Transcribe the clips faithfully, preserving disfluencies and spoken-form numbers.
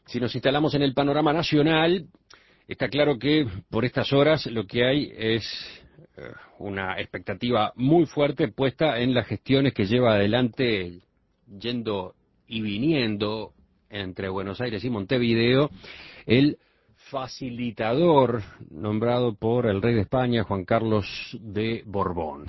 Si nos instalamos en el panorama nacional, está claro que por estas horas lo que hay es eh, una expectativa muy fuerte puesta en las gestiones que lleva adelante, yendo y viniendo entre Buenos Aires y Montevideo, el facilitador nombrado por el rey de España, Juan Carlos de Borbón.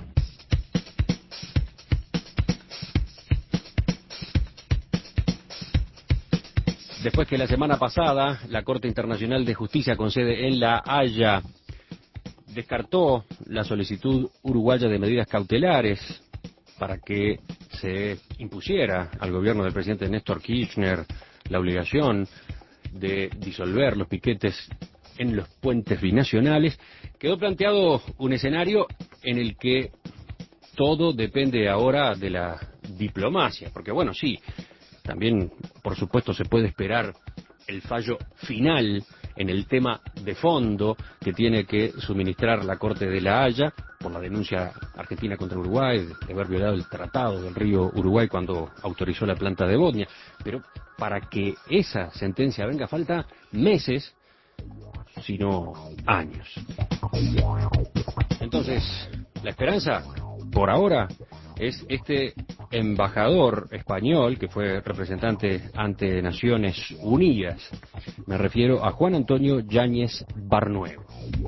Después que la semana pasada la Corte Internacional de Justicia con sede en La Haya descartó la solicitud uruguaya de medidas cautelares para que se impusiera al gobierno del presidente Néstor Kirchner la obligación de disolver los piquetes en los puentes binacionales, quedó planteado un escenario en el que todo depende ahora de la diplomacia, porque bueno, sí, también, por supuesto, se puede esperar el fallo final en el tema de fondo que tiene que suministrar la Corte de La Haya por la denuncia argentina contra Uruguay de haber violado el tratado del río Uruguay cuando autorizó la planta de Botnia. Pero para que esa sentencia venga falta meses, sino años. Entonces, la esperanza, por ahora, es este embajador español que fue representante ante Naciones Unidas. Me refiero a Juan Antonio Yáñez Barnuevo.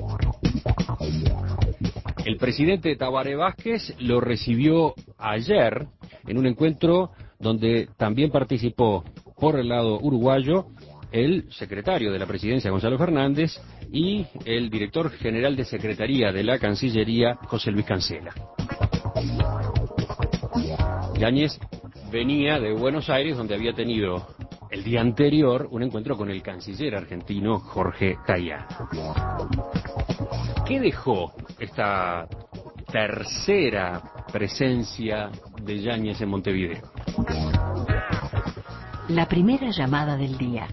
El presidente Tabaré Vázquez lo recibió ayer en un encuentro donde también participó por el lado uruguayo el secretario de la presidencia, Gonzalo Fernández, y el director general de Secretaría de la Cancillería, José Luis Cancela. Yáñez venía de Buenos Aires, donde había tenido el día anterior un encuentro con el canciller argentino Jorge Tayana. ¿Qué dejó esta tercera presencia de Yáñez en Montevideo? La primera llamada del día.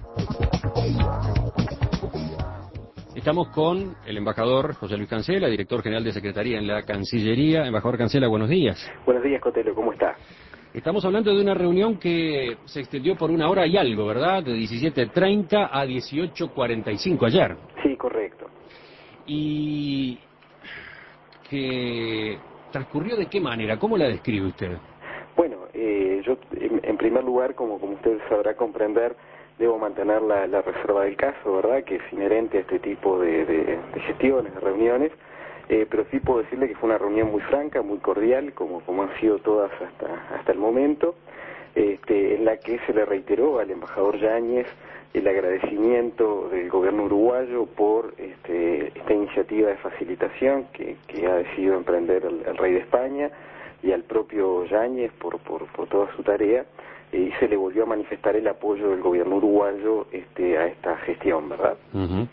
Estamos con el embajador José Luis Cancela, director general de Secretaría en la Cancillería. Embajador Cancela, buenos días. Buenos días, Cotelo, ¿cómo está? Estamos hablando de una reunión que se extendió por una hora y algo, ¿verdad? De diecisiete treinta a dieciocho cuarenta y cinco ayer. Sí, correcto. ¿Y que transcurrió de qué manera? ¿Cómo la describe usted? Bueno, eh, yo en, en primer lugar, como, como usted sabrá comprender, debo mantener la, la reserva del caso, ¿verdad?, que es inherente a este tipo de, de, de gestiones, de reuniones, eh, pero sí puedo decirle que fue una reunión muy franca, muy cordial, como, como han sido todas hasta, hasta el momento, este, en la que se le reiteró al embajador Yáñez el agradecimiento del gobierno uruguayo por este, esta iniciativa de facilitación que, que ha decidido emprender el, el rey de España, y al propio Yáñez por, por, por toda su tarea, y se le volvió a manifestar el apoyo del gobierno uruguayo este, a esta gestión, ¿verdad? Uh-huh.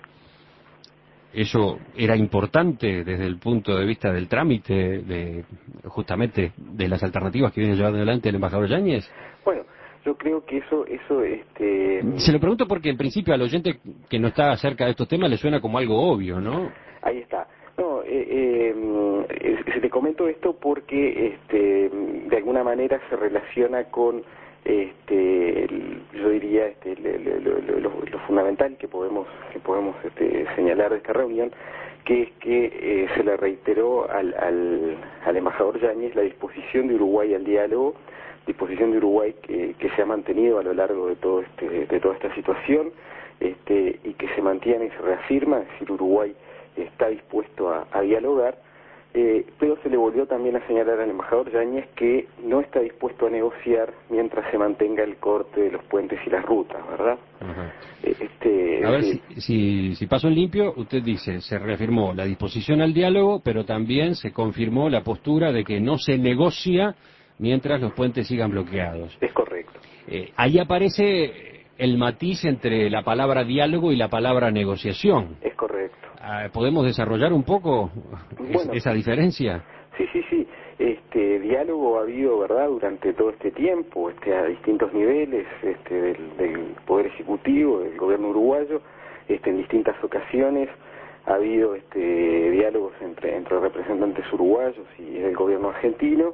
Eso era importante desde el punto de vista del trámite, de justamente de las alternativas que viene llevando adelante el embajador Yáñez. Bueno, yo creo que eso, eso, este... Se lo pregunto porque en principio al oyente que no está cerca de estos temas le suena como algo obvio, ¿no? Ahí está. No, eh, eh, eh, te comento esto porque este, de alguna manera se relaciona con, este, el, yo diría, este, lo, lo, lo, lo fundamental que podemos, que podemos este, señalar de esta reunión, que es que eh, se le reiteró al, al, al embajador Yáñez la disposición de Uruguay al diálogo, disposición de Uruguay que, que se ha mantenido a lo largo de todo este, de toda esta situación, este, y que se mantiene y se reafirma, es decir, Uruguay está dispuesto a, a dialogar, eh, pero se le volvió también a señalar al embajador Yáñez que no está dispuesto a negociar mientras se mantenga el corte de los puentes y las rutas, ¿verdad? Uh-huh. este, a ver, sí. si, si, si paso en limpio, usted dice, se reafirmó la disposición al diálogo, pero también se confirmó la postura de que no se negocia mientras los puentes sigan bloqueados. Es correcto. Eh, ahí aparece el matiz entre la palabra diálogo y la palabra negociación. Es correcto. ¿Podemos desarrollar un poco bueno, esa diferencia? Sí, sí, sí. Este diálogo ha habido, ¿verdad?, durante todo este tiempo, este, a distintos niveles, este, del, del Poder Ejecutivo, del gobierno uruguayo, este, en distintas ocasiones ha habido este, diálogos entre, entre representantes uruguayos y el gobierno argentino,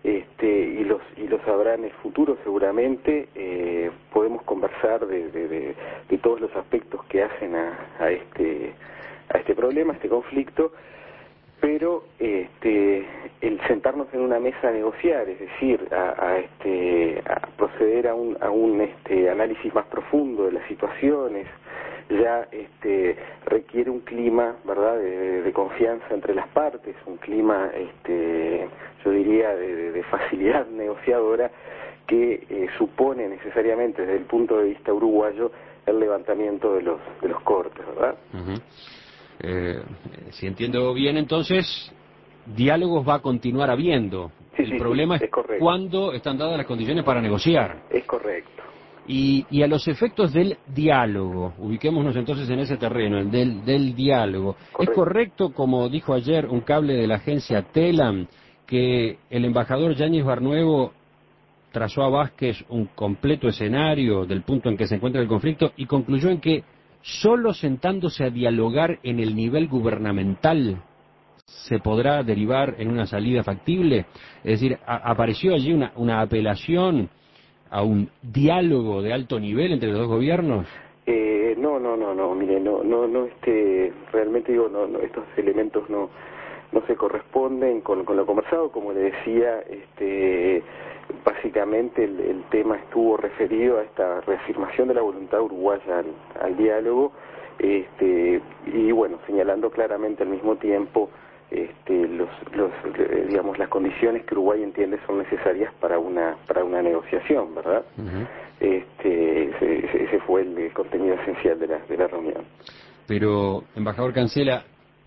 este, y los y lo sabrá en el futuro seguramente, eh, podemos conversar de, de, de, de todos los aspectos que hacen a, a este a este problema, a este conflicto, pero este, el sentarnos en una mesa a negociar, es decir, a, a, este, a proceder a un, a un este, análisis más profundo de las situaciones, ya este, requiere un clima, ¿verdad?, de, de confianza entre las partes, un clima, este, yo diría, de, de facilidad negociadora que eh, supone necesariamente desde el punto de vista uruguayo el levantamiento de los de los cortes, ¿verdad? Uh-huh. Eh, si entiendo bien, entonces, diálogos va a continuar habiendo. Sí, el sí, problema sí, es, es cuándo están dadas las condiciones para negociar. Es correcto. Y, y a los efectos del diálogo, ubiquémonos entonces en ese terreno, el del, del diálogo. Correcto. ¿Es correcto, como dijo ayer un cable de la agencia Telam, que el embajador Yáñez Barnuevo trazó a Vázquez un completo escenario del punto en que se encuentra el conflicto y concluyó en que solo sentándose a dialogar en el nivel gubernamental se podrá derivar en una salida factible? Es decir, a, apareció allí una, una apelación a un diálogo de alto nivel entre los dos gobiernos. Eh, no, no, no, no, mire, no, no, no, este, realmente digo, no, no, estos elementos no, no se corresponden con, con lo conversado, como le decía, este, básicamente el, el tema estuvo referido a esta reafirmación de la voluntad uruguaya al, al diálogo, este, y bueno, señalando claramente al mismo tiempo este, los, los, digamos, las condiciones que Uruguay entiende son necesarias para una, para una negociación, ¿verdad? Uh-huh. Este, ese, ese fue el, el contenido esencial de la, de la reunión. Pero, embajador Cancela,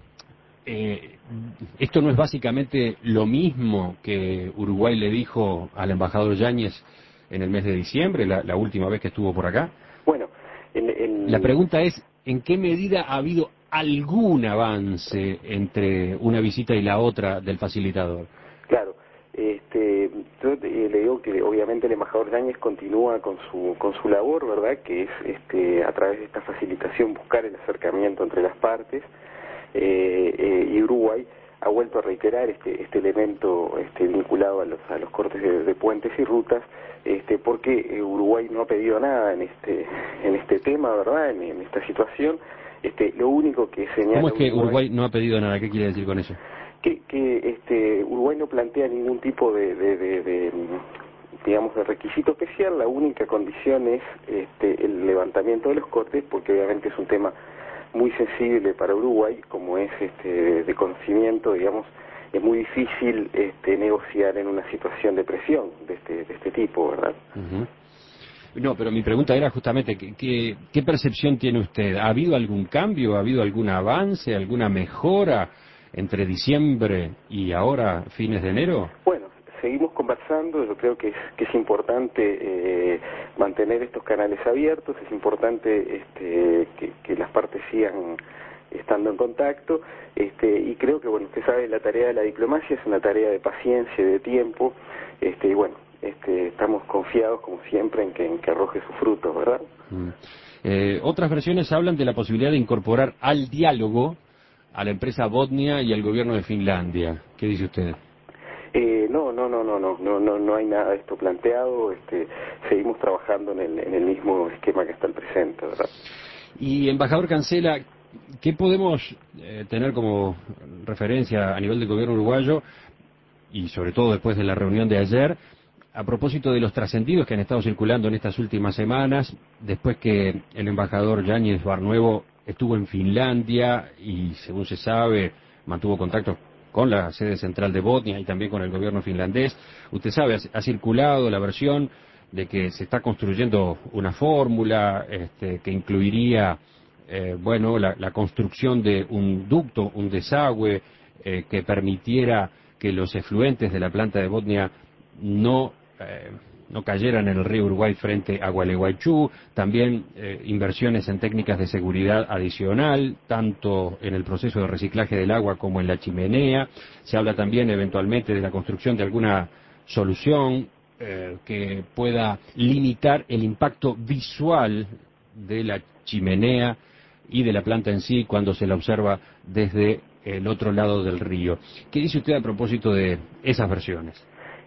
eh, ¿esto no es básicamente lo mismo que Uruguay le dijo al embajador Yáñez en el mes de diciembre, la, la última vez que estuvo por acá? Bueno, el, el... la pregunta es, ¿en qué medida ha habido algún avance entre una visita y la otra del facilitador? Claro. Este, yo eh, le digo que obviamente el embajador Yáñez continúa con su con su labor, ¿verdad?, que es este, a través de esta facilitación buscar el acercamiento entre las partes, eh, eh, y Uruguay ha vuelto a reiterar este este elemento este, vinculado a los a los cortes de, de puentes y rutas, este, porque eh, Uruguay no ha pedido nada en este en este tema, ¿verdad?, en, en esta situación. Este, lo único que señala ¿Cómo es que Uruguay, Uruguay no ha pedido nada? ¿Qué quiere decir con eso? que, que este, Uruguay no plantea ningún tipo de, de, de, de, digamos, de requisito especial. La única condición es este, el levantamiento de los cortes, porque obviamente es un tema muy sensible para Uruguay, como es este, de conocimiento, digamos, es muy difícil este, negociar en una situación de presión de este, de este tipo, ¿verdad? Uh-huh. No, pero mi pregunta era justamente, ¿qué, qué, ¿qué percepción tiene usted? ¿Ha habido algún cambio? ¿Ha habido algún avance? ¿Alguna mejora entre diciembre y ahora, fines de enero? Bueno, seguimos conversando. Yo creo que es, que es importante eh, mantener estos canales abiertos, es importante este, que, que las partes sigan estando en contacto, este, y creo que, bueno, usted sabe, la tarea de la diplomacia es una tarea de paciencia y de tiempo, este, y bueno, este, estamos confiados, como siempre, en que, en que arroje sus frutos, ¿verdad? Mm. Eh, otras versiones hablan de la posibilidad de incorporar al diálogo a la empresa Botnia y al gobierno de Finlandia. ¿Qué dice usted? Eh, no, no, no, no, no, no, no, no hay nada de esto planteado. Este, seguimos trabajando en el, en el mismo esquema que está el presente, ¿verdad? Y, embajador Cancela, ¿qué podemos eh, tener como referencia a nivel del gobierno uruguayo, y sobre todo después de la reunión de ayer, a propósito de los trascendidos que han estado circulando en estas últimas semanas, después que el embajador Yáñez Barnuevo estuvo en Finlandia y, según se sabe, mantuvo contactos con la sede central de Botnia y también con el gobierno finlandés? Usted sabe, ha circulado la versión de que se está construyendo una fórmula este, que incluiría eh, bueno, la, la construcción de un ducto, un desagüe eh, que permitiera que los efluentes de la planta de Botnia no eh, no cayeran en el río Uruguay frente a Gualeguaychú, también eh, inversiones en técnicas de seguridad adicional, tanto en el proceso de reciclaje del agua como en la chimenea. Se habla también eventualmente de la construcción de alguna solución eh, que pueda limitar el impacto visual de la chimenea y de la planta en sí cuando se la observa desde el otro lado del río. ¿Qué dice usted a propósito de esas versiones?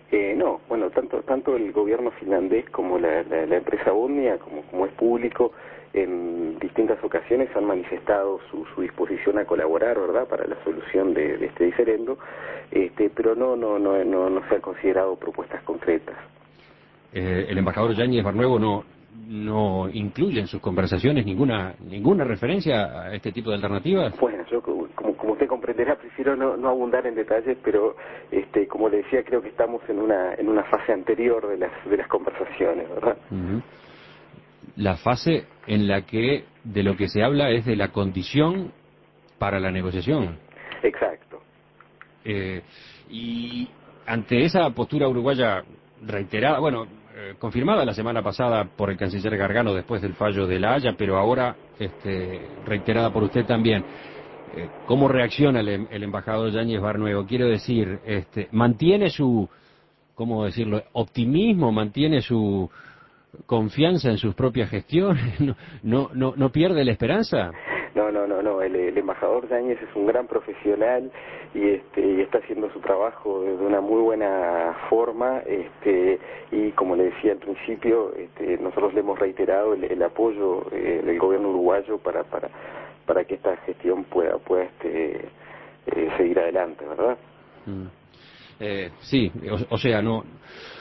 Eh, no, bueno, tanto tanto el gobierno finlandés como la, la, la empresa Omnia, como, como es público, en distintas ocasiones han manifestado su, su disposición a colaborar, ¿verdad?, para la solución de, de este diferendo, este, pero no, no, no, no, no se han considerado propuestas concretas. Eh, el embajador Yáñez Barnuevo no no incluye en sus conversaciones ninguna ninguna referencia a este tipo de alternativas. Bueno, yo como, como usted comprenderá prefiero no, no abundar en detalles, pero este, como le decía, creo que estamos en una en una fase anterior de las de las conversaciones, ¿verdad? Uh-huh. La fase en la que de lo que se habla es de la condición para la negociación. Exacto. Eh, y ante esa postura uruguaya reiterada, bueno, eh, confirmada la semana pasada por el canciller Gargano después del fallo de La Haya, pero ahora este, reiterada por usted también, eh, ¿cómo reacciona el, el embajador Yáñez Barnuevo? Quiero decir, este, ¿mantiene su, cómo decirlo, optimismo, mantiene su confianza en sus propias gestiones? ¿No, no, no, no pierde la esperanza? No, no, no, no. El, el embajador Yáñez es un gran profesional y, este, y está haciendo su trabajo de una muy buena forma. Este, y como le decía al principio, este, nosotros le hemos reiterado el, el apoyo eh, del gobierno uruguayo para, para, para que esta gestión pueda, pueda este, eh, seguir adelante, ¿verdad? Mm. Eh, sí, o, o sea, no.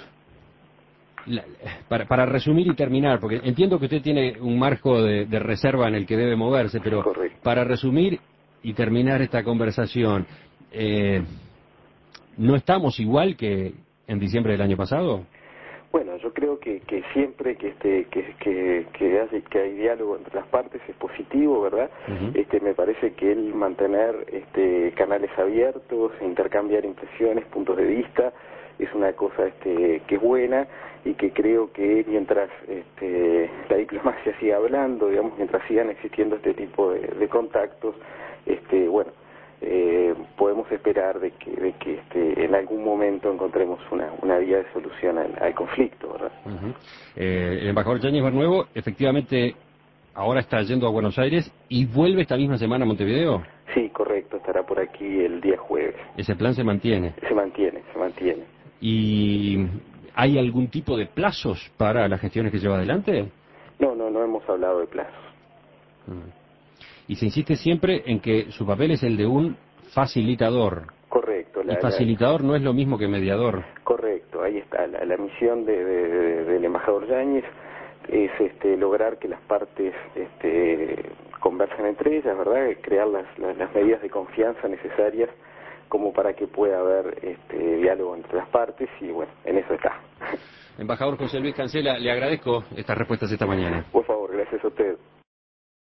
La, para, para resumir y terminar, porque entiendo que usted tiene un marco de, de reserva en el que debe moverse, pero Correcto. para resumir y terminar esta conversación, eh, ¿no estamos igual que en diciembre del año pasado? Bueno, yo creo que, que siempre que este que que que hay, que hay diálogo entre las partes es positivo, ¿verdad? Uh-huh. Este me parece que el mantener este canales abiertos, intercambiar impresiones, puntos de vista es una cosa este que es buena y que creo que mientras este la diplomacia siga hablando, digamos, mientras sigan existiendo este tipo de, de contactos, este bueno, Eh, podemos esperar de que, de que este, en algún momento encontremos una, una vía de solución al, al conflicto, ¿verdad? Uh-huh. eh, el embajador Yáñez Barnuevo efectivamente ahora está yendo a Buenos Aires y vuelve esta misma semana a Montevideo. Sí, correcto, estará por aquí el día jueves. Ese plan se mantiene. Se mantiene, se mantiene. ¿Y hay algún tipo de plazos para las gestiones que lleva adelante? No, no, no hemos hablado de plazos. Uh-huh. Y se insiste siempre en que su papel es el de un facilitador. Correcto. La, y facilitador la, no es lo mismo que mediador. Correcto, ahí está. La, la misión de, de, de, del embajador Yáñez es este, lograr que las partes este, conversen entre ellas, ¿verdad? Crear las, las, las medidas de confianza necesarias como para que pueda haber este, diálogo entre las partes y bueno, en eso está. Embajador José Luis Cancela, le agradezco estas respuestas esta mañana. Por favor, gracias a usted.